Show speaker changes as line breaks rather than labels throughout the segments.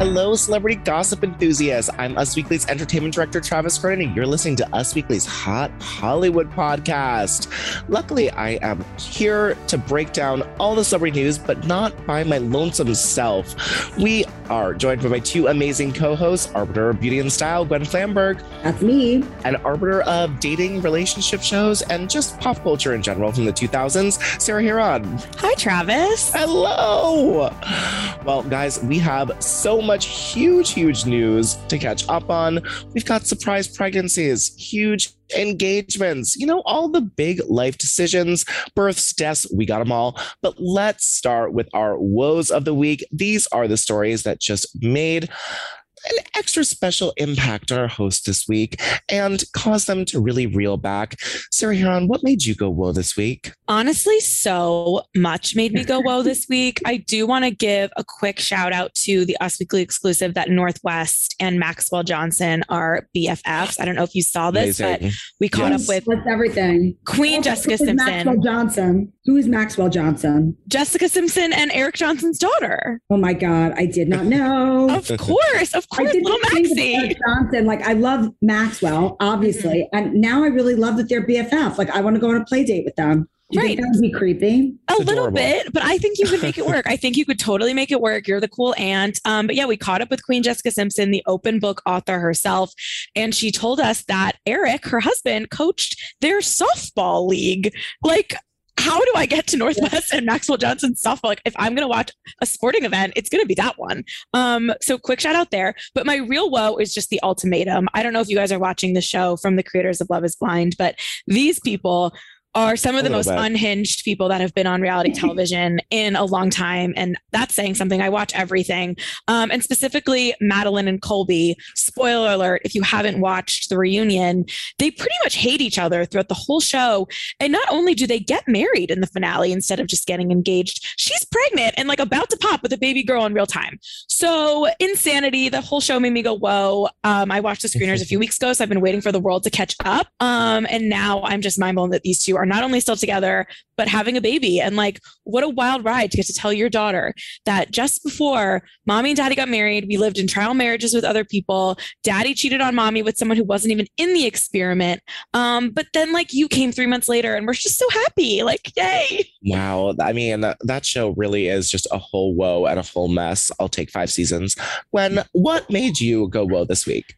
Hello, celebrity gossip enthusiasts. I'm Us Weekly's entertainment director, Travis Cronin, and you're listening to Us Weekly's Hot Hollywood podcast. Luckily, I am here to break down all the celebrity news, but not by my lonesome self. We are joined by my two amazing co-hosts, Arbiter of Beauty and Style, Gwen Flamberg.
That's me.
And Arbiter of dating, relationship shows, and just pop culture in general from the 2000s, Sarah Heron.
Hi, Travis.
Hello. Well, guys, we have so much huge news to catch up on. We've got surprise pregnancies, huge engagements, all the big life decisions, births, deaths, we got them all. But let's start with our woes of the week. These are the stories that just made an extra special impact on our host this week and caused them to really reel back. Sarah Heron, what made you go whoa this week?
Honestly, so much made me go whoa this week. I do want to give a quick shout out to the Us Weekly exclusive that Northwest and Maxwell Johnson are BFFs. I don't know if you saw this,
Amazing.
but we caught up with
What's everything?
Queen Jessica Simpson.
Maxwell Johnson. Who is Maxwell Johnson?
Jessica Simpson and Eric Johnson's daughter.
Oh my God, I did not know.
Of course, little Maxie.
Johnson. I love Maxwell, obviously. And now I really love that they're BFF. I want to go on a play date with them. Do you think that would be creepy?
A little bit, but I think you could make it work. I think you could totally make it work. You're the cool aunt. But yeah, we caught up with Queen Jessica Simpson, the open book author herself. And she told us that Eric, her husband, coached their softball league. How do I get to Northwest and Maxwell Johnson's softball? If I'm going to watch a sporting event, it's going to be that one. So quick shout out there. But my real woe is just the ultimatum. I don't know if you guys are watching the show from the creators of Love is Blind, but these people are some of the most unhinged people that have been on reality television in a long time. And that's saying something. I watch everything. And specifically Madeline and Colby, spoiler alert, if you haven't watched the reunion, they pretty much hate each other throughout the whole show. And not only do they get married in the finale instead of just getting engaged, she's pregnant and about to pop with a baby girl in real time. So insanity, the whole show made me go, whoa. I watched the screeners a few weeks ago, so I've been waiting for the world to catch up. And now I'm just mind blown that these two are not only still together, but having a baby. And what a wild ride to get to tell your daughter that just before mommy and daddy got married, we lived in trial marriages with other people. Daddy cheated on mommy with someone who wasn't even in the experiment. But then you came 3 months later and we're just so happy. Yay.
Wow. I mean, that show really is just a whole woe and a whole mess. I'll take 5 seasons. Gwen, what made you go whoa this week?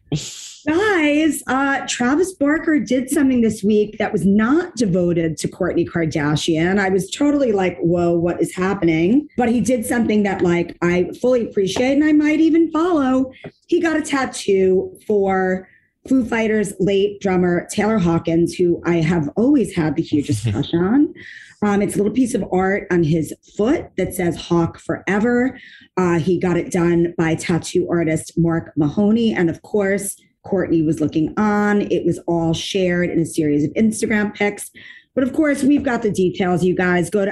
Guys, Travis Barker did something this week that was not devoted to Kourtney Kardashian. I was totally whoa, what is happening? But he did something that I fully appreciate and I might even follow. He got a tattoo for Foo Fighters' late drummer, Taylor Hawkins, who I have always had the hugest crush on. It's a little piece of art on his foot that says Hawk Forever. He got it done by tattoo artist Mark Mahoney. And of course, Kourtney was looking on. It was all shared in a series of Instagram pics. But of course, we've got the details. You guys go to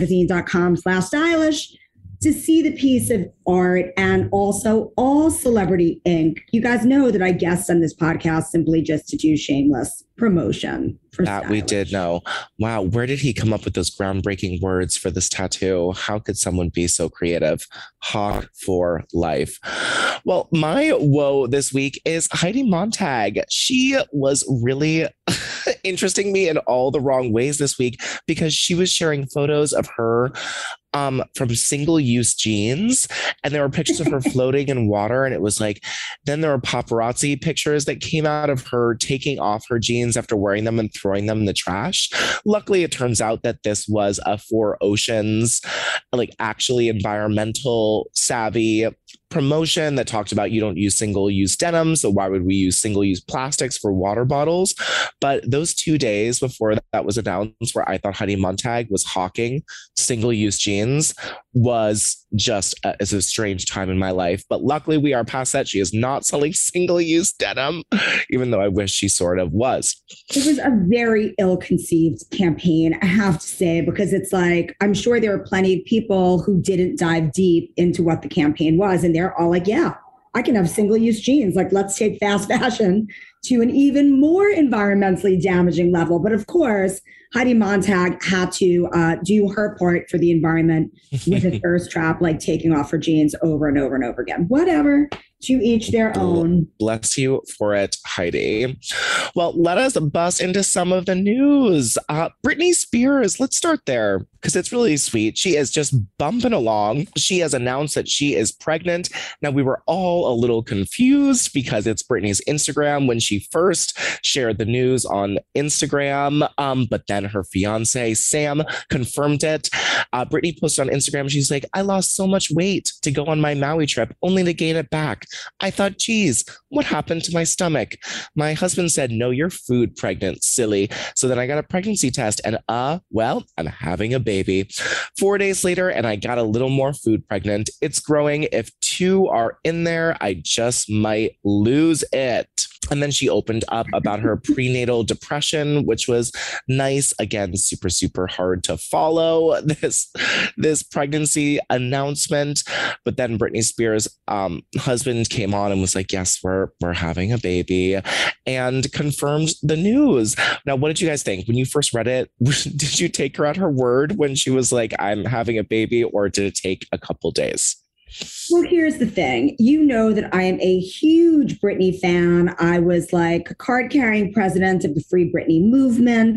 usmagazine.com/stylish to see the piece of art and also all Celebrity Ink. You guys know that I guest on this podcast simply just to do shameless promotion. For
that
stylish.
We did know. Wow. Where did he come up with those groundbreaking words for this tattoo? How could someone be so creative? Hawk for life. Well, my woe this week is Heidi Montag. She was really interesting me in all the wrong ways this week because she was sharing photos of her from single-use jeans, and there were pictures of her floating in water, and it was then there were paparazzi pictures that came out of her taking off her jeans after wearing them and throwing them in the trash. Luckily, it turns out that this was a Four Oceans, actually environmental savvy promotion that talked about you don't use single-use denim, so why would we use single-use plastics for water bottles? But those 2 days before that was announced, where I thought Heidi Montag was hawking single-use jeans, was just is a strange time in my life. But luckily, we are past that. She is not selling single-use denim, even though I wish she sort of was.
It was a very ill-conceived campaign, I have to say, because it's I'm sure there were plenty of people who didn't dive deep into what the campaign was, and they're all yeah, I can have single-use jeans. Let's take fast fashion to an even more environmentally damaging level. But of course, Heidi Montag had to do her part for the environment with a thirst trap, like taking off her jeans over and over and over again. Whatever, to each their own.
Bless you for it, Heidi. Well, let us bust into some of the news. Britney Spears, let's start there because it's really sweet. She is just bumping along. She has announced that she is pregnant. Now, we were all a little confused because it's Britney's Instagram when she first shared the news on Instagram, but then her fiance, Sam, confirmed it. Britney posted on Instagram, she's like, I lost so much weight to go on my Maui trip, only to gain it back. I thought, geez, what happened to my stomach? My husband said, no, you're food pregnant, silly. So then I got a pregnancy test and, well, I'm having a baby. 4 days later, and I got a little more food pregnant. It's growing. If 2 are in there, I just might lose it. And then she opened up about her prenatal depression, which was nice. Again, super, super hard to follow this pregnancy announcement. But then Britney Spears' husband came on and was like, yes, we're having a baby, and confirmed the news. Now, what did you guys think when you first read it? Did you take her at her word when she was like, I'm having a baby, or did it take a couple days?
Well, here's the thing. You know that I am a huge Britney fan. I was like a card-carrying president of the Free Britney movement.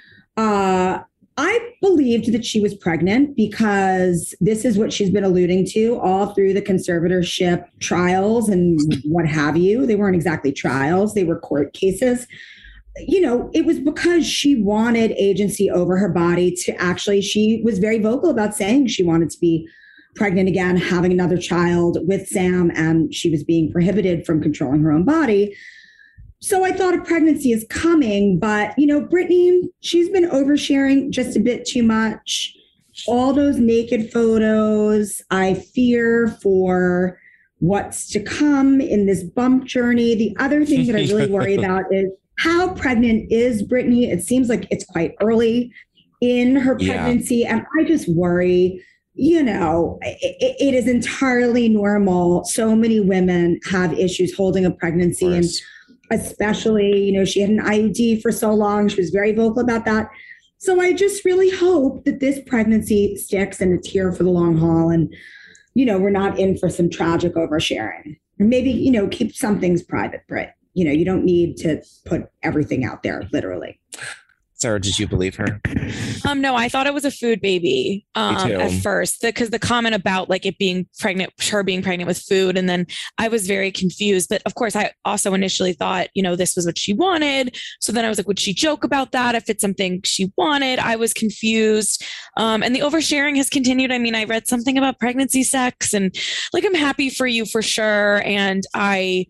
I believed that she was pregnant because this is what she's been alluding to all through the conservatorship trials and what have you. They weren't exactly trials. They were court cases. You know, it was because she wanted agency over her body to actually, she was very vocal about saying she wanted to be pregnant again, having another child with Sam, and she was being prohibited from controlling her own body. So I thought a pregnancy is coming, but, you know, Britney, she's been oversharing just a bit too much. All those naked photos, I fear for what's to come in this bump journey. The other thing that I really worry about is how pregnant is Britney? It seems like it's quite early in her pregnancy, and I just worry. You know, it is entirely normal. So many women have issues holding a pregnancy, and especially, you know, she had an IUD for so long. She was very vocal about that. So I just really hope that this pregnancy sticks and it's here for the long haul. And, you know, we're not in for some tragic oversharing. And maybe, you know, keep some things private, Brit. You know, you don't need to put everything out there, literally.
Sarah, did you believe her?
No, I thought it was a food baby at first, because the comment about like it being pregnant, her being pregnant with food. And then I was very confused. But of course, I also initially thought, you know, this was what she wanted. So then I was like, would she joke about that if it's something she wanted? I was confused. And the oversharing has continued. I mean, I read something about pregnancy sex, and like, I'm happy for you for sure. And I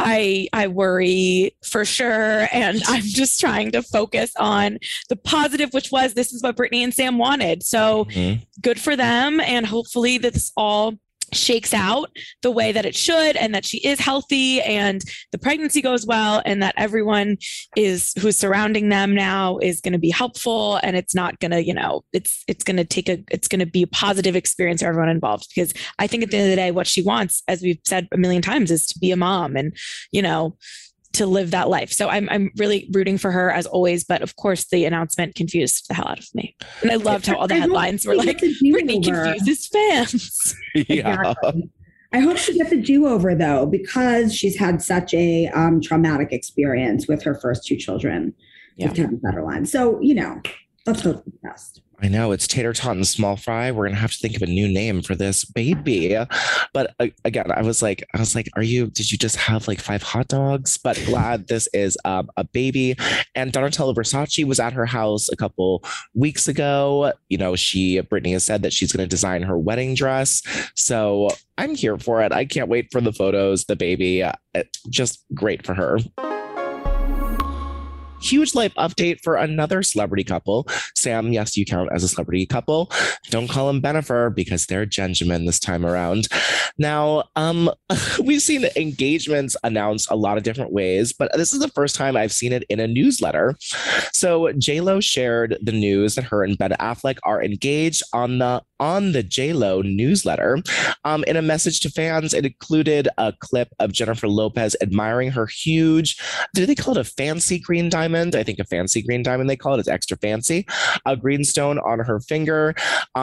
worry for sure. And I'm just trying to focus on the positive, which was, this is what Britney and Sam wanted. So good for them. And hopefully this all shakes out the way that it should, and that she is healthy and the pregnancy goes well, and that everyone who's surrounding them now is going to be helpful, and it's not going to, you know, it's going to be a positive experience for everyone involved. Because I think at the end of the day, what she wants, as we've said a million times, is to be a mom and, you know, to live that life. So I'm really rooting for her as always. But of course, the announcement confused the hell out of me. And I loved how all the headlines were like, Britney confuses fans.
Yeah.
Exactly. I hope she gets a do-over, though, because she's had such a traumatic experience with her first 2 children with Kevin Federline. So, you know, let's hope for the best.
I know, it's tater tot and small fry. We're gonna have to think of a new name for this baby. But again, I was like, did you just have like 5 hot dogs? But glad this is a baby. And Donatella Versace was at her house a couple weeks ago. You know, Britney has said that she's gonna design her wedding dress. So I'm here for it. I can't wait for the photos, the baby. Just great for her. huge life update for another celebrity couple. Sam, yes, you count as a celebrity couple. Don't call them Bennifer because they're Benjamin this time around. Now, we've seen engagements announced a lot of different ways, but this is the first time I've seen it in a newsletter. So J-Lo shared the news that her and Ben Affleck are engaged on the J-Lo newsletter. In a message to fans, it included a clip of Jennifer Lopez admiring her huge, did they call it a fancy green diamond? I think a fancy green diamond they call it. It's extra fancy. A green stone on her finger.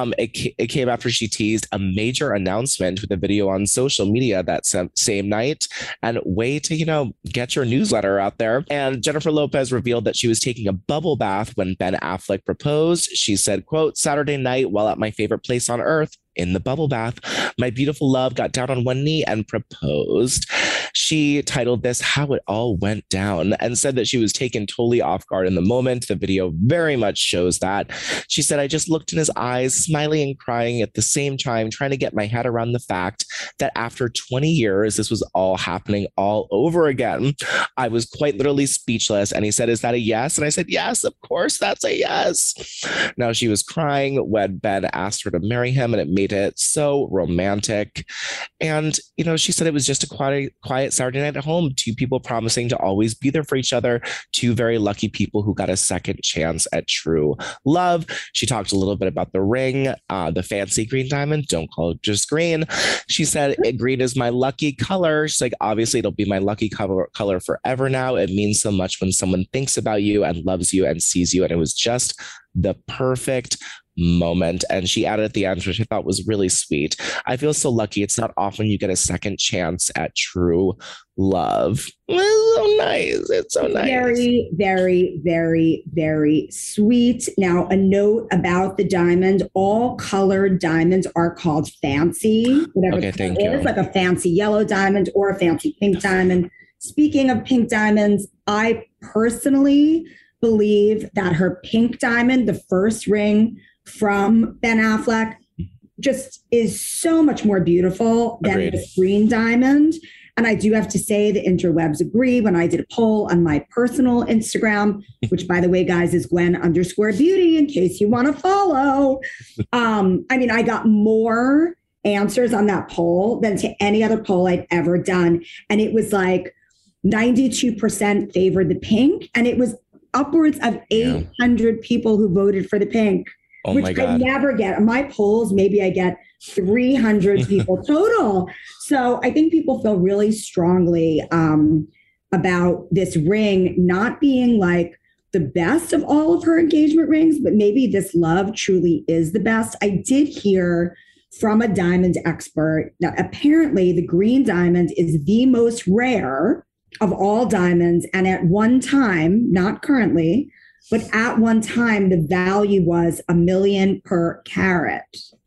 It came after she teased a major announcement with a video on social media that same night. And way to, get your newsletter out there. And Jennifer Lopez revealed that she was taking a bubble bath when Ben Affleck proposed. She said, quote, Saturday night while at my favorite place on earth, in the bubble bath, my beautiful love got down on one knee and proposed. She titled this How It All Went Down and said that she was taken totally off guard in the moment. The video very much shows that. She said, I just looked in his eyes, smiling and crying at the same time, trying to get my head around the fact that after 20 years, this was all happening all over again. I was quite literally speechless. And he said, is that a yes? And I said, yes, of course, that's a yes. Now she was crying when Ben asked her to marry him, and it made it so romantic. And, she said it was just a quiet Saturday night at home, two people promising to always be there for each other, two very lucky people who got a second chance at true love. She talked a little bit about the ring, the fancy green diamond, don't call it just green. She said, green is my lucky color. She's like, obviously it'll be my lucky color forever now. It means so much when someone thinks about you and loves you and sees you. And it was just the perfect moment. And she added at the end, which I thought was really sweet. I feel so lucky. It's not often you get a second chance at true love. It's so nice. It's so nice.
Very, very, very, very sweet. Now, a note about the diamond. All colored diamonds are called fancy. Whatever
okay, thank you.
It's like a fancy yellow diamond or a fancy pink diamond. Speaking of pink diamonds, I personally believe that her pink diamond, the first ring from Ben Affleck, just is so much more beautiful than the green diamond. And I do have to say the interwebs agree. When I did a poll on my personal Instagram, which by the way, guys, is Gwen_beauty in case you want to follow. I got more answers on that poll than to any other poll I'd ever done. And it was like 92% favored the pink. And it was upwards of 800 people who voted for the pink.
Oh
which
my God.
I never get. In my polls, maybe I get 300 people total. So I think people feel really strongly about this ring not being like the best of all of her engagement rings, but maybe this love truly is the best. I did hear from a diamond expert that apparently the green diamond is the most rare of all diamonds. And at one time, not currently, but at one time, the value was $1 million per carat.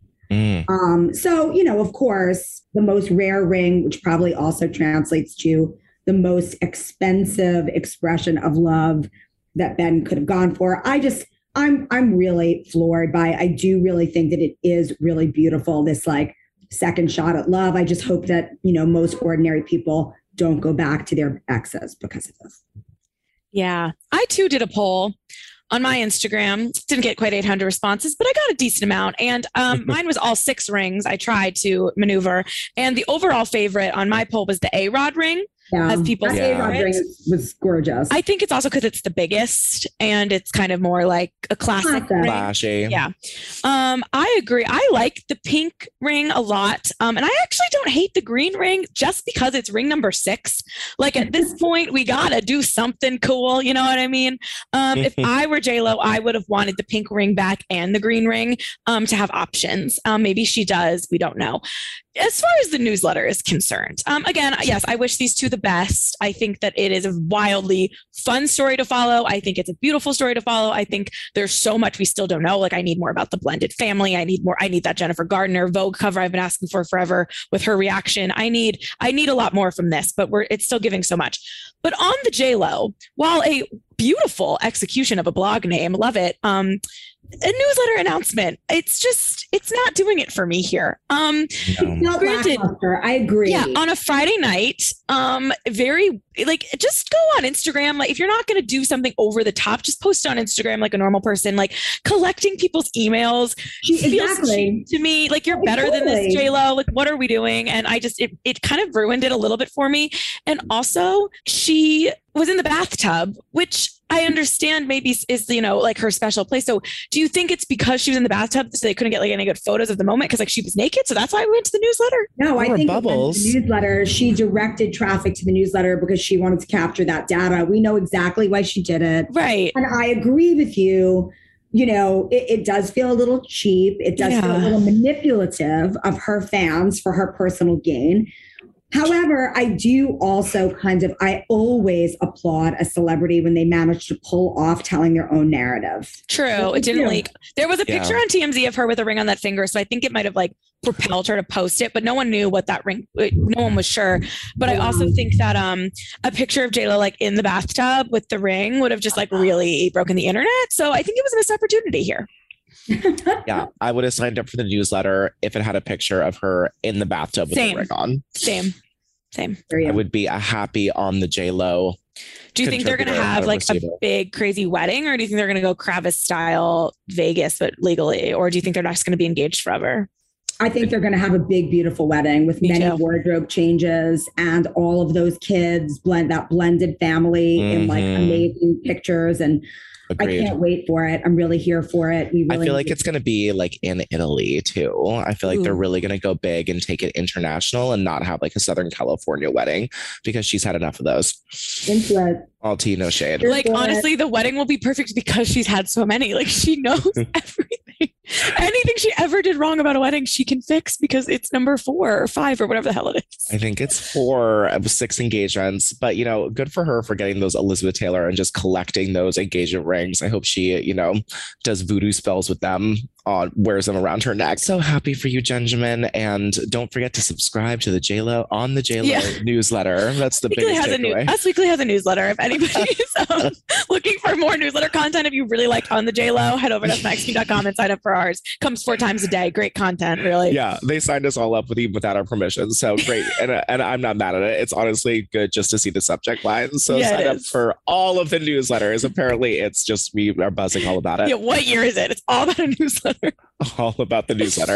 So, of course, the most rare ring, which probably also translates to the most expensive expression of love that Ben could have gone for. I'm really floored by it. I do really think that it is really beautiful, this like second shot at love. I just hope that, most ordinary people don't go back to their exes because of this.
Yeah, I too did a poll on my Instagram. Didn't get quite 800 responses, but I got a decent amount. And mine was all 6 rings. I tried to maneuver. And the overall favorite on my poll was the A-Rod ring.
Yeah,
as people say,
A-Rod ring was gorgeous.
I think it's also because it's the biggest and it's kind of more like a classic ring.
Flashy.
Yeah. I agree. I like the pink ring a lot. And I actually don't hate the green ring just because it's ring number 6. Like at this point, we got to do something cool. You know what I mean? If I were J-Lo, I would have wanted the pink ring back and the green ring to have options. Maybe she does. We don't know. As far as the newsletter is concerned, again, yes, I wish these two the best. I think that it is a wildly fun story to follow. I think it's a beautiful story to follow. I think there's so much we still don't know. Like I need more about the blended family. I need that Jennifer Gardner Vogue cover I've been asking for forever with her reaction. I need a lot more from this, but it's still giving so much. But on the J-Lo, while a beautiful execution of a blog name, love it. a newsletter announcement. It's not doing it for me here.
Not
Granted,
lackluster. I agree.
Yeah, on a Friday night, very like just go on Instagram. Like if you're not going to do something over the top, just post on Instagram like a normal person. Like collecting people's emails feels cheap to me. Like you're better than this, J-Lo. Like what are we doing? And I just it kind of ruined it a little bit for me. And also she was in the bathtub, which I understand maybe is, you know, like her special place. So do you think it's because she was in the bathtub so they couldn't get like any good photos of the moment because like she was naked? So that's why we went to the newsletter?
No, I think
Bubbles.
the newsletter, she directed traffic to the newsletter because she wanted to capture that data. We know exactly why she did it.
Right.
And I agree with you. You know, it does feel a little cheap. It does feel a little manipulative of her fans for her personal gain. However, I do also I always applaud a celebrity when they manage to pull off telling their own narrative.
True. It didn't leak. There was a picture on TMZ of her with a ring on that finger. So I think it might have like propelled her to post it, but no one knew what that ring, no one was sure. But I also think that a picture of JLo like in the bathtub with the ring would have just like really broken the internet. So I think it was a missed opportunity here.
Yeah, I would have signed up for the newsletter if it had a picture of her in the bathtub with the ring on.
Same.
I would be a happy on the J-Lo.
Do you think they're going to have like a big crazy wedding, or do you think they're going to go Kravis style Vegas but legally, or do you think they're just going to be engaged forever?
I think they're going to have a big, beautiful wedding with many wardrobe changes and all of those kids, that blended family in like amazing pictures. And Agreed. I can't wait for it. I'm really here for it.
I feel like it's going to be like in Italy too. I feel like they're really going to go big and take it international and not have like a Southern California wedding because she's had enough of those.
Into it.
All tea, no shade.
Like honestly, the wedding will be perfect because she's had so many. Like she knows everything. Anything she ever did wrong about a wedding, she can fix because it's number 4 or 5 or whatever the hell it is.
I think it's 4 of 6 engagements, but you know, good for her for getting those Elizabeth Taylor and just collecting those engagement rings. I hope she, you know, does voodoo spells with them, wears them around her neck. So happy for you, Benjamin. And don't forget to subscribe to the JLo on the JLo newsletter. That's the biggest takeaway.
Us Weekly has a newsletter. If anybody is looking for more newsletter content, if you really liked On the JLo, head over to usmagazine.com and sign up for ours. Comes 4 times a day. Great content, really.
Yeah, they signed us all up without our permission. So great. and I'm not mad at it. It's honestly good just to see the subject line. So sign up for all of the newsletters. Apparently, it's just we are buzzing all about it.
Yeah, what year is it? It's all about a newsletter.
All about the newsletter.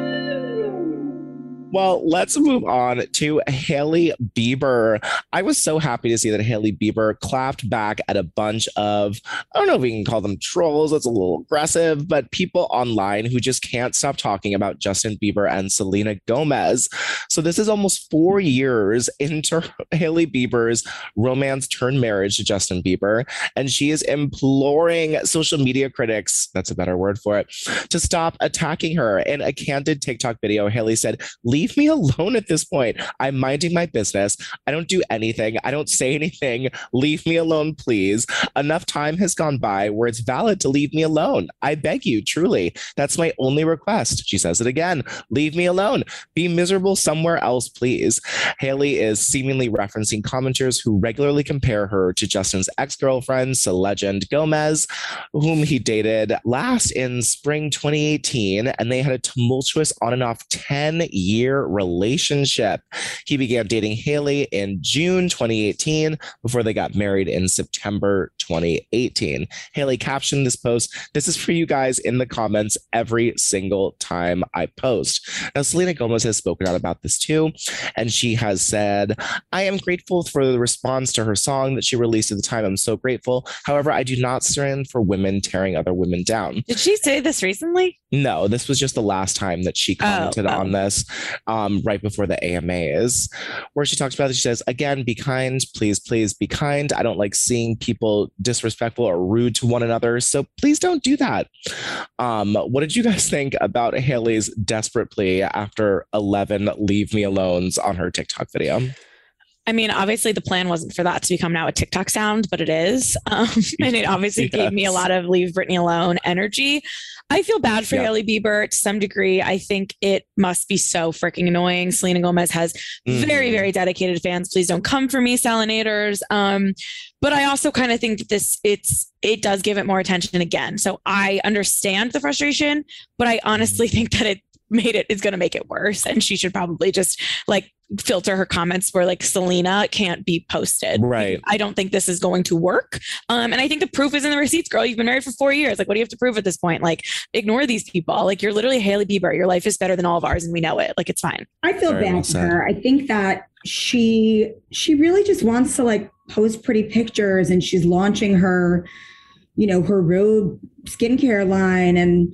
Well, let's move on to Hailey Bieber. I was so happy to see that Hailey Bieber clapped back at a bunch of, I don't know if we can call them trolls, that's a little aggressive, but people online who just can't stop talking about Justin Bieber and Selena Gomez. So this is almost 4 years into Hailey Bieber's romance turned marriage to Justin Bieber, and she is imploring social media critics, that's a better word for it, to stop attacking her. In a candid TikTok video, Hailey said, "Leave me alone at this point. I'm minding my business. I don't do anything. I don't say anything. Leave me alone, please. Enough time has gone by where it's valid to leave me alone. I beg you, truly. That's my only request." She says it again. Leave me alone. Be miserable somewhere else, please. Hailey is seemingly referencing commenters who regularly compare her to Justin's ex-girlfriend, Selena Gomez, whom he dated last in spring 2018, and they had a tumultuous on and off 10-year relationship. He began dating Hailey in June 2018 before they got married in September 2018. Hailey captioned this post, "This is for you guys in the comments every single time I post." Now, Selena Gomez has spoken out about this too, and she has said, "I am grateful for the response to her song that she released at the time. I'm so grateful. However, I do not stand for women tearing other women down."
Did she say this recently?
No, this was just the last time that she commented on this, right before the AMAs, where she talks about it. She says, "Again, be kind. Please, please be kind. I don't like seeing people disrespectful or rude to one another. So please don't do that." What did you guys think about Hailey's desperate plea after 11 leave me alones on her TikTok video?
I mean, obviously the plan wasn't for that to become now a TikTok sound, but it is. And it obviously gave me a lot of leave Britney alone energy. I feel bad for Hailey Bieber to some degree. I think it must be so freaking annoying. Selena Gomez has very, very dedicated fans. Please don't come for me, Salinators. But I also kind of think that it does give it more attention again. So I understand the frustration, but I honestly think that it's going to make it worse. And she should probably just like filter her comments where like Selena can't be posted.
Right.
I don't think this is going to work. And I think the proof is in the receipts, girl. You've been married for 4 years. Like, what do you have to prove at this point? Like, ignore these people. Like, you're literally Hailey Bieber. Your life is better than all of ours and we know it. Like, it's fine.
I feel bad for her. I think that she really just wants to like post pretty pictures, and she's launching her, her Rhode skincare line. And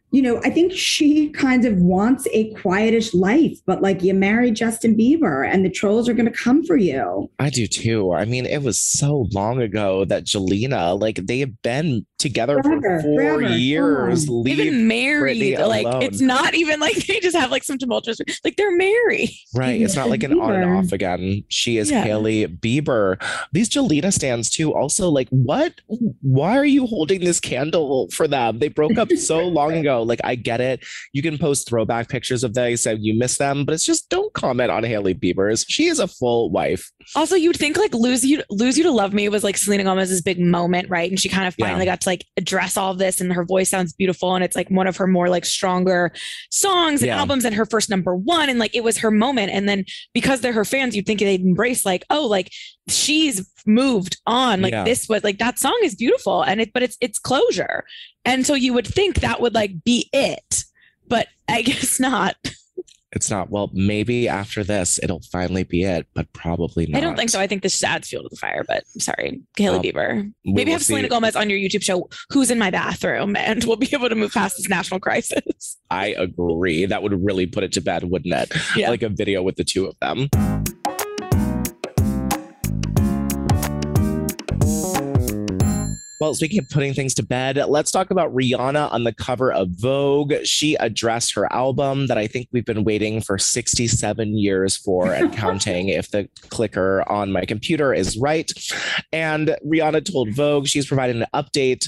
I think she kind of wants a quietish life, but like you marry Justin Bieber and the trolls are going to come for you.
I do too. I mean, it was so long ago that Jelena, like they have been together for 4 years.
They've been married. Like it's not even like they just have like some tumultuous, like they're married.
Right. It's not like an on and off again. She is Hailey Bieber. These Jelena stands too. Also, like what? Why are you holding this candle for them? They broke up so long ago. Like I get it. You can post throwback pictures of them, so you miss them, but it's just don't comment on Hailey Bieber's. She is a full wife.
Also, you'd think like Lose You to Love Me was like Selena Gomez's big moment, right? And she kind of finally got to like address all of this, and her voice sounds beautiful, and it's like one of her more like stronger songs and albums, and her first #1, and like it was her moment. And then because they're her fans, you'd think they'd embrace like, oh, like she's moved on. Like this was like that song is beautiful, and but it's closure. And so you would think that would like be it, but I guess not.
It's not. Well, maybe after this, it'll finally be it, but probably not.
I don't think so. I think this just adds fuel to the fire, but I'm sorry, Hailey Bieber. Maybe have Selena Gomez on your YouTube show, Who's in My Bathroom? And we'll be able to move past this national crisis.
I agree. That would really put it to bed, wouldn't it? Yeah. Like a video with the two of them. Well, speaking of putting things to bed, let's talk about Rihanna on the cover of Vogue. She addressed her album that I think we've been waiting for 67 years for and counting if the clicker on my computer is right. And Rihanna told Vogue she's providing an update.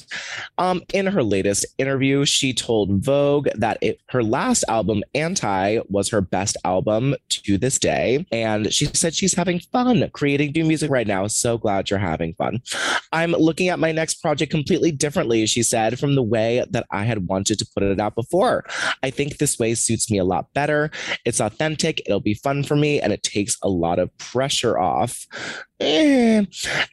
In her latest interview, she told Vogue that her last album, Anti, was her best album to this day. And she said she's having fun creating new music right now. So glad you're having fun. I'm looking at my next project completely differently, she said, from the way that I had wanted to put it out before. I think this way suits me a lot better. It's authentic, it'll be fun for me, and it takes a lot of pressure off. And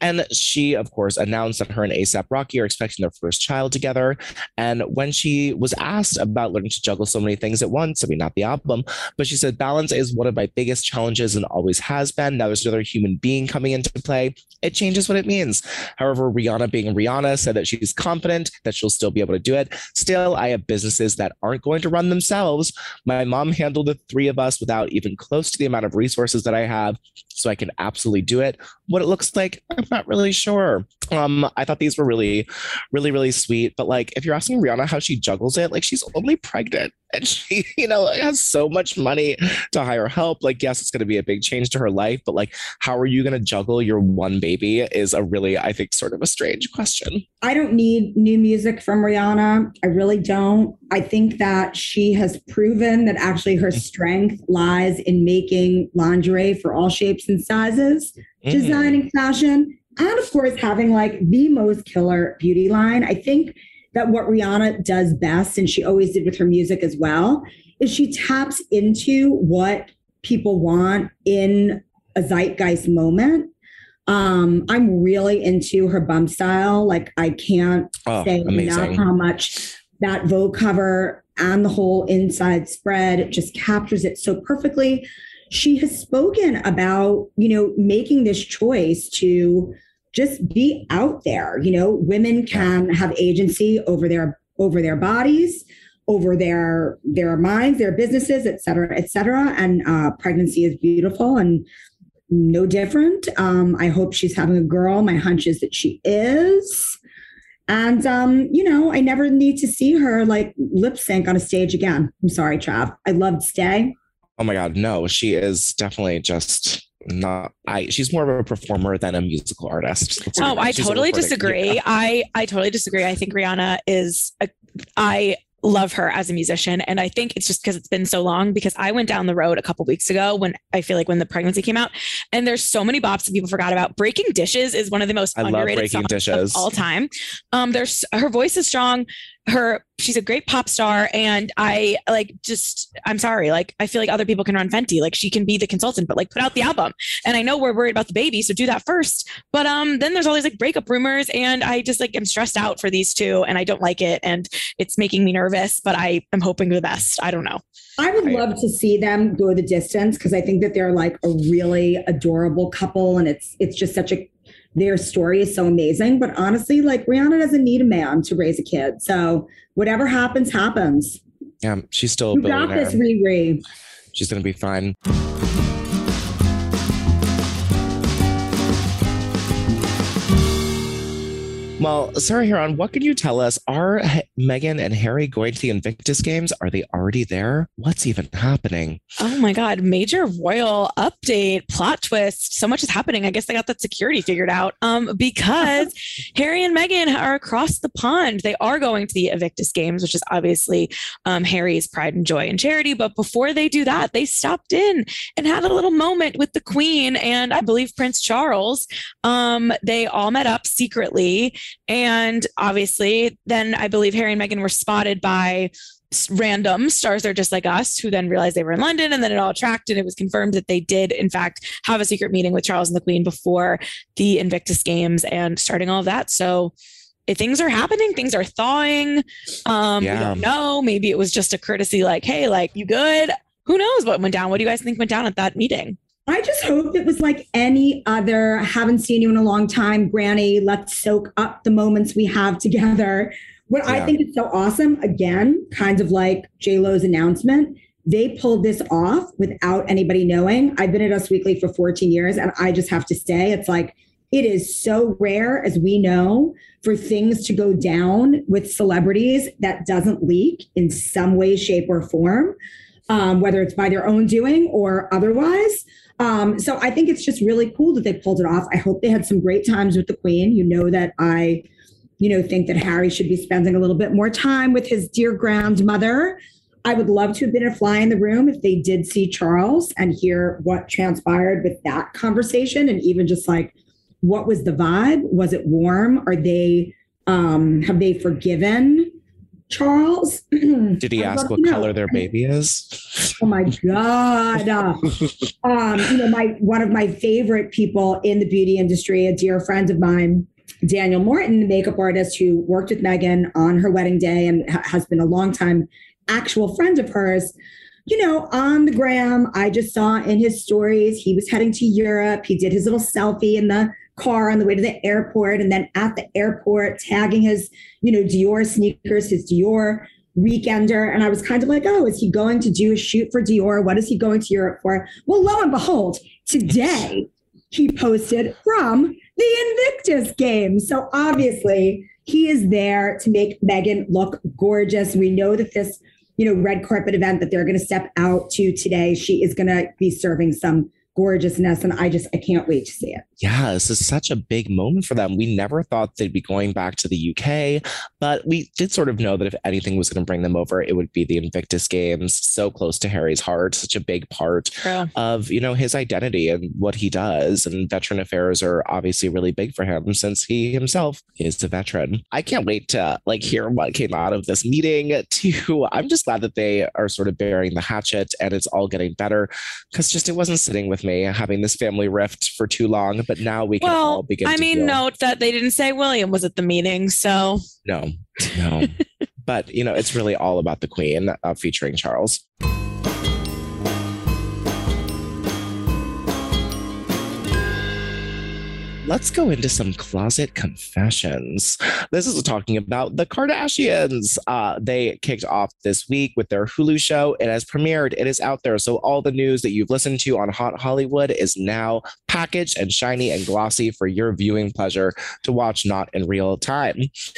she, of course, announced that her and A$AP Rocky are expecting their first child together. And when she was asked about learning to juggle so many things at once, I mean, not the album, but she said, balance is one of my biggest challenges and always has been. Now there's another human being coming into play. It changes what it means. However, Rihanna being Rihanna said that she's confident that she'll still be able to do it. Still, I have businesses that aren't going to run themselves. My mom handled the three of us without even close to the amount of resources that I have, so I can absolutely do it. What it looks like, I'm not really sure. I thought these were really, really, really sweet. But like, if you're asking Rihanna how she juggles it, like she's only pregnant and she, has so much money to hire help. Like, yes, it's going to be a big change to her life, but like, how are you going to juggle your one baby is a really, I think, sort of a strange question.
I don't need new music from Rihanna. I really don't. I think that she has proven that actually her strength lies in making lingerie for all shapes and sizes, designing fashion, and of course, having like the most killer beauty line. I think that what Rihanna does best, and she always did with her music as well, is she taps into what people want in a zeitgeist moment. I'm really into her bump style. Like I can't say enough how much that Vogue cover and the whole inside spread just captures it so perfectly. She has spoken about, making this choice to just be out there. Women can have agency over their bodies, over their minds, their businesses, et cetera. And pregnancy is beautiful and no different. I hope she's having a girl. My hunch is that she is. And, I never need to see her like lip sync on a stage again. I'm sorry, Trav. I loved Stay.
Oh my God, no, she is definitely just she's more of a performer than a musical artist.
Oh, I totally disagree. Yeah. I totally disagree. I think Rihanna I love her as a musician. And I think it's just because it's been so long, because I went down the road a couple weeks ago when the pregnancy came out, and there's so many bops that people forgot about. Breaking Dishes is one of the most underrated songs of all time. Her voice is strong. She's a great pop star, and I'm sorry, like, I feel like other people can run Fenty, like she can be the consultant, but like, put out the album. And I know we're worried about the baby, so do that first. But then there's all these like breakup rumors, and I just like am stressed out for these two, and I don't like it, and it's making me nervous, but I am hoping for the best. I don't know.
I would love to see them go the distance, because I think that they're like a really adorable couple, and it's just their story is so amazing. But honestly, like, Rihanna doesn't need a man to raise a kid. So whatever happens, happens.
Yeah, she's still a billionaire.
You got this, Riri.
She's going to be fine. Well, Sarah Hearon, what can you tell us? Are Meghan and Harry going to the Invictus Games? Are they already there? What's even happening?
Oh my God. Major royal update, plot twist. So much is happening. I guess they got that security figured out because Harry and Meghan are across the pond. They are going to the Invictus Games, which is obviously Harry's pride and joy and charity. But before they do that, they stopped in and had a little moment with the Queen and I believe Prince Charles. They all met up secretly. And obviously, then I believe Harry and Meghan were spotted by random stars They're Just Like Us, who then realized they were in London, and then it all tracked, and it was confirmed that they did, in fact, have a secret meeting with Charles and the Queen before the Invictus Games and starting all of that. So if things are happening, things are thawing. We don't know. Maybe it was just a courtesy, like, hey, like, you good? Who knows what went down? What do you guys think went down at that meeting?
I just hope it was like any other, haven't seen you in a long time, Granny, let's soak up the moments we have together. What I think is so awesome, again, kind of like J-Lo's announcement, they pulled this off without anybody knowing. I've been at Us Weekly for 14 years, and I just have to say, it's like, it is so rare, as we know, for things to go down with celebrities that doesn't leak in some way, shape, or form, whether it's by their own doing or otherwise. So I think it's just really cool that they pulled it off. I hope they had some great times with the Queen. You know that I think that Harry should be spending a little bit more time with his dear grandmother. I would love to have been a fly in the room if they did see Charles and hear what transpired with that conversation, and even just like, what was the vibe? Was it warm? Are they, have they forgiven Charles?
Did he ask what color their baby is?
Oh my God. One of my favorite people in the beauty industry, a dear friend of mine, Daniel Morton, the makeup artist who worked with Meghan on her wedding day and has been a longtime actual friend of hers. On the gram, I just saw in his stories, he was heading to Europe. He did his little selfie in the car on the way to the airport, and then at the airport tagging his, Dior sneakers, his Dior weekender. And I was kind of like, oh, is he going to do a shoot for Dior? What is he going to Europe for? Well, lo and behold, today he posted from the Invictus Games. So obviously he is there to make Meghan look gorgeous. We know that this, red carpet event that they're going to step out to today, she is going to be serving some gorgeousness. And I can't wait to see it.
Yeah, this is such a big moment for them. We never thought they'd be going back to the UK, but we did sort of know that if anything was going to bring them over, it would be the Invictus Games. So close to Harry's heart, such a big part of, his identity and what he does. And veteran affairs are obviously really big for him since he himself is a veteran. I can't wait to hear what came out of this meeting too. I'm just glad that they are sort of burying the hatchet and it's all getting better, because it wasn't sitting with me having this family rift for too long. But now we can all begin to
note that they didn't say William was at the meeting, so
no. But it's really all about the Queen featuring Charles. let's go into some closet confessions. This is talking about the Kardashians. They kicked off this week with their Hulu show. It has premiered. It is out there. So all the news that you've listened to on Hot Hollywood is now packaged and shiny and glossy for your viewing pleasure to watch, not in real time.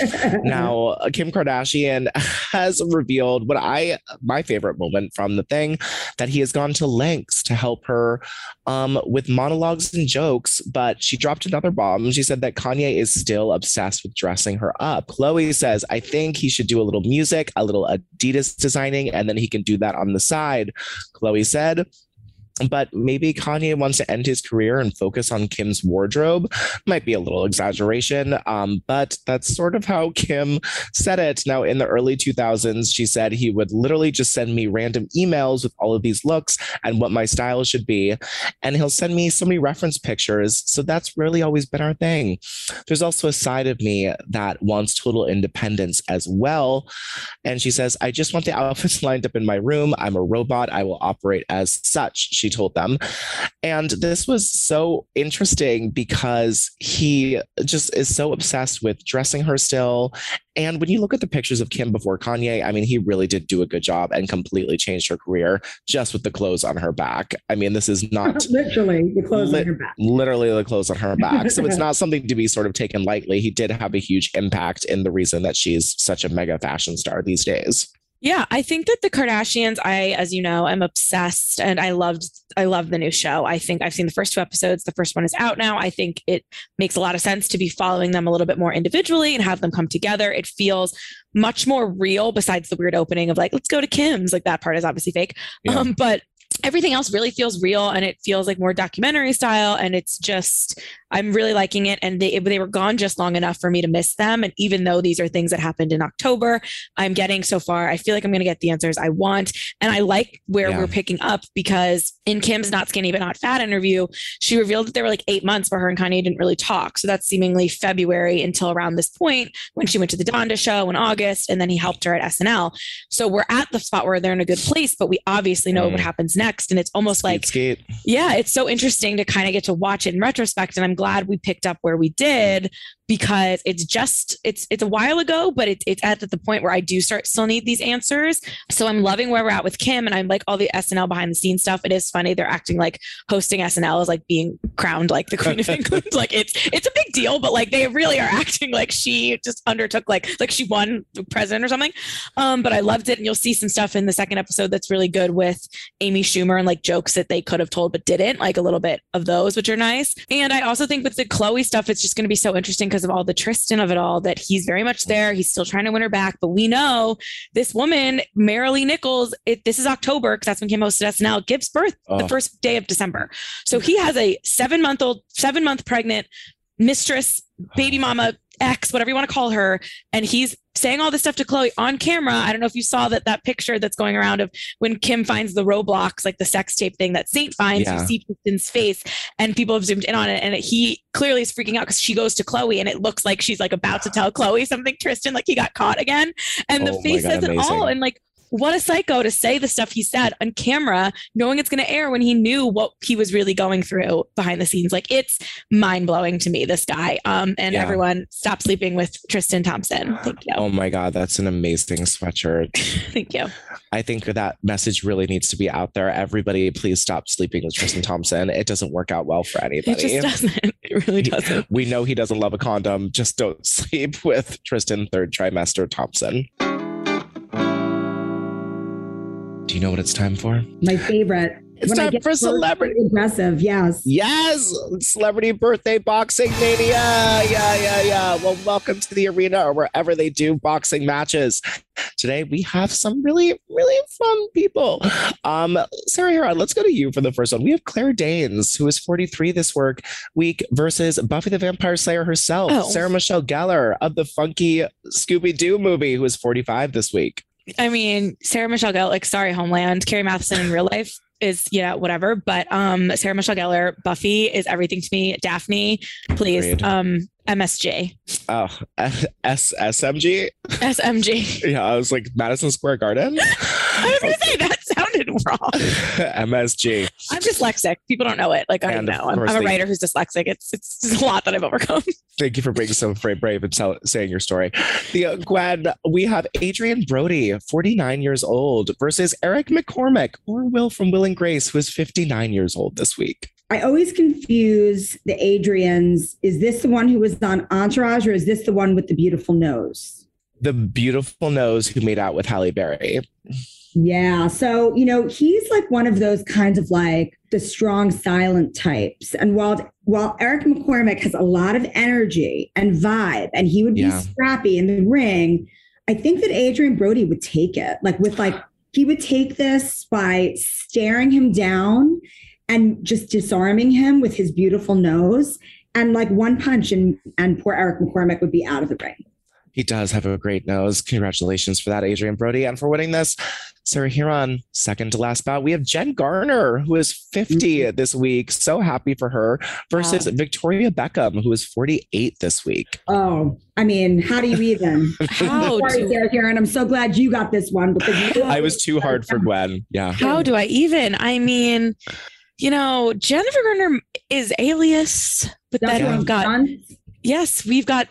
Now, Kim Kardashian has revealed my favorite moment from the thing, that he has gone to lengths to help her with monologues and jokes, but she dropped another bomb. She said that Kanye is still obsessed with dressing her up. Khloé says, I think he should do a little music, a little Adidas designing, and then he can do that on the side. Khloé said, but maybe Kanye wants to end his career and focus on Kim's wardrobe. Might be a little exaggeration, but that's sort of how Kim said it. Now, in the early 2000s, she said he would literally just send me random emails with all of these looks and what my style should be. And he'll send me so many reference pictures. So that's really always been our thing. There's also a side of me that wants total independence as well. And she says, I just want the outfits lined up in my room. I'm a robot. I will operate as such, she told them. And this was so interesting because he just is so obsessed with dressing her still. And when you look at the pictures of Kim before Kanye, I mean, he really did do a good job and completely changed her career just with the clothes on her back. I mean, this is not
literally the clothes on her back.
Literally the clothes on her back. So it's not something to be sort of taken lightly. He did have a huge impact in the reason that she's such a mega fashion star these days.
Yeah, I think that the Kardashians, as you know, I'm obsessed, and I love the new show. I think I've seen the first 2 episodes. The first one is out now. I think it makes a lot of sense to be following them a little bit more individually and have them come together. It feels much more real, besides the weird opening of like, let's go to Kim's. Like, that part is obviously fake. Yeah. But everything else really feels real, and it feels like more documentary style. And it's just, I'm really liking it. And they were gone just long enough for me to miss them. And even though these are things that happened in October, I'm getting so far, I feel like I'm going to get the answers I want. And I like where we're picking up, because in Kim's Not Skinny But Not Fat interview, she revealed that there were like 8 months where her and Kanye didn't really talk. So that's seemingly February until around this point when she went to the Donda show in August, and then he helped her at SNL. So we're at the spot where they're in a good place, but we obviously know what happens next. And it's almost yeah, it's so interesting to kind of get to watch it in retrospect. And I'm glad we picked up where we did, because it's a while ago, but it's at the point where I do still need these answers. So I'm loving where we're at with Kim, and I'm like all the SNL behind the scenes stuff. It is funny. They're acting like hosting SNL is like being crowned like the Queen of England. Like it's a big deal, but like they really are acting like she just undertook like she won the president or something. But I loved it. And you'll see some stuff in the second episode that's really good with Amy Schumer and like jokes that they could have told but didn't, like a little bit of those, which are nice. And I also think with the Khloé stuff, it's just going to be so interesting because of all the Tristan of it all, that he's very much there. He's still trying to win her back. But we know this woman, Marilee Nichols, this is October, because that's when Kim hosted SNL, gives birth the first day of December. So he has a 7-month pregnant mistress, baby mama, ex, whatever you want to call her. And he's saying all this stuff to Khloé on camera. I don't know if you saw that picture that's going around of when Kim finds the Roblox, like the sex tape thing that Saint finds. You see Tristan's face, and people have zoomed in on it. And he clearly is freaking out because she goes to Khloé, and it looks like she's like about to tell Khloé something, Tristan, like he got caught again. And the face says it all. And like, what a psycho to say the stuff he said on camera, knowing it's going to air when he knew what he was really going through behind the scenes. Like, it's mind blowing to me, this guy. Everyone stop sleeping with Tristan Thompson. Thank you.
Oh my God. That's an amazing sweatshirt.
Thank you.
I think that message really needs to be out there. Everybody, please stop sleeping with Tristan Thompson. It doesn't work out well for anybody.
It just doesn't. It really doesn't.
We know he doesn't love a condom. Just don't sleep with Tristan third trimester Thompson. Do you know what it's time for?
My favorite.
It's time for celebrity.
Aggressive, yes.
Yes, celebrity birthday boxing mania. Yeah. Well, welcome to the arena, or wherever they do boxing matches. Today we have some really, really fun people. Sarah Heron, let's go to you for the first one. We have Claire Danes, who is 43 this week, versus Buffy the Vampire Slayer herself, Sarah Michelle Gellar of the funky Scooby-Doo movie, who is 45 this week.
I mean, Sarah Michelle Gellar, like, sorry, Homeland, Carrie Matheson in real life is, whatever. But Sarah Michelle Gellar, Buffy is everything to me. Daphne, please. MSG.
Oh, SMG?
SMG.
Yeah, I was like, Madison Square Garden?
I was going to say that sounded wrong.
MSG.
I'm dyslexic. People don't know it. Like, I don't know. I'm a writer who's dyslexic. It's a lot that I've overcome.
Thank you for being so brave and saying your story. Gwen, we have Adrian Brody, 49 years old, versus Eric McCormack, or Will from Will and Grace, who is 59 years old this week.
I always confuse the Adrians. Is this the one who was on Entourage, or is this the one with the beautiful nose?
The beautiful nose who made out with Halle Berry.
Yeah. So, he's like one of those kinds of like the strong, silent types. And while Eric McCormack has a lot of energy and vibe, and he would be scrappy in the ring, I think that Adrian Brody would take it. He would take this by staring him down and just disarming him with his beautiful nose, and like one punch and poor Eric McCormack would be out of the ring.
He does have a great nose. Congratulations for that, Adrian Brody. And for winning this, Sarah Huron, second to last bout. We have Jen Garner, who is 50 this week. So happy for her, versus Victoria Beckham, who is 48 this week.
Oh, I mean, how do you even? Sorry, Sarah Huron. I'm so glad you got this one, because
I was too hard for Gwen. Yeah.
How do I even? I mean, Jennifer Garner is Alias, but then we've got... Yes, we've got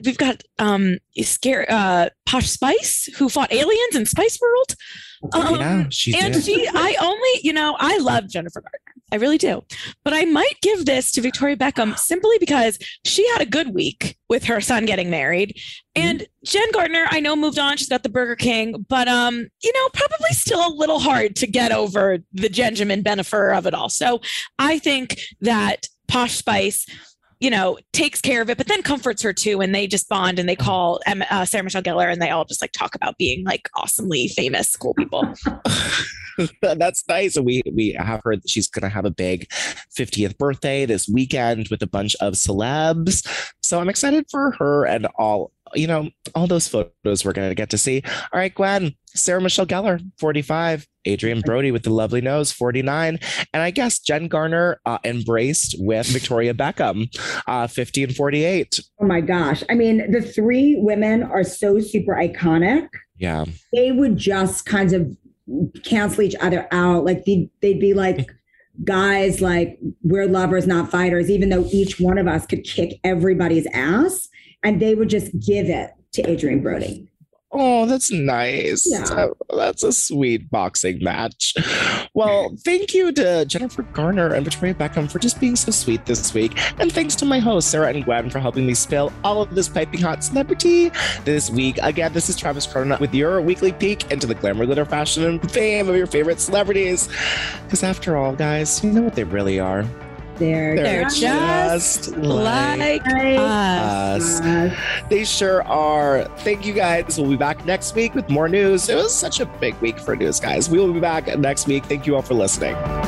Posh Spice, who fought aliens in Spice World.
She
did. I love Jennifer Garner. I really do. But I might give this to Victoria Beckham simply because she had a good week with her son getting married. And Jen Gardner, I know, moved on. She's got the Burger King, but probably still a little hard to get over the Benjamin Benefer of it all. So I think that Posh Spice takes care of it, but then comforts her too. And they just bond, and they call Sarah Michelle Gellar, and they all just like talk about being like awesomely famous cool people.
That's nice. We have heard that she's going to have a big 50th birthday this weekend with a bunch of celebs. So I'm excited for her and all those photos we're going to get to see. All right, Gwen, Sarah Michelle Gellar, 45. Adrian Brody with the lovely nose, 49. And I guess Jen Garner embraced with Victoria Beckham, 50 and 48.
Oh my gosh. I mean, the three women are so super iconic.
Yeah.
They would just kind of cancel each other out. Like they'd be like guys, like, we're lovers, not fighters, even though each one of us could kick everybody's ass. And they would just give it to Adrian Brody.
Oh, that's nice.
Yeah.
That's a sweet boxing match. Well, thank you to Jennifer Garner and Victoria Beckham for just being so sweet this week. And thanks to my hosts, Sarah and Gwen, for helping me spill all of this piping hot celebrity this week. Again, this is Travis Corona with your weekly peek into the glamour, glitter, fashion, and fame of your favorite celebrities. Because after all, guys, you know what they really are.
They're
just like us.
They sure are. Thank you, guys. We'll be back next week with more news. It was such a big week for news, guys. We will be back next week. Thank you all for listening.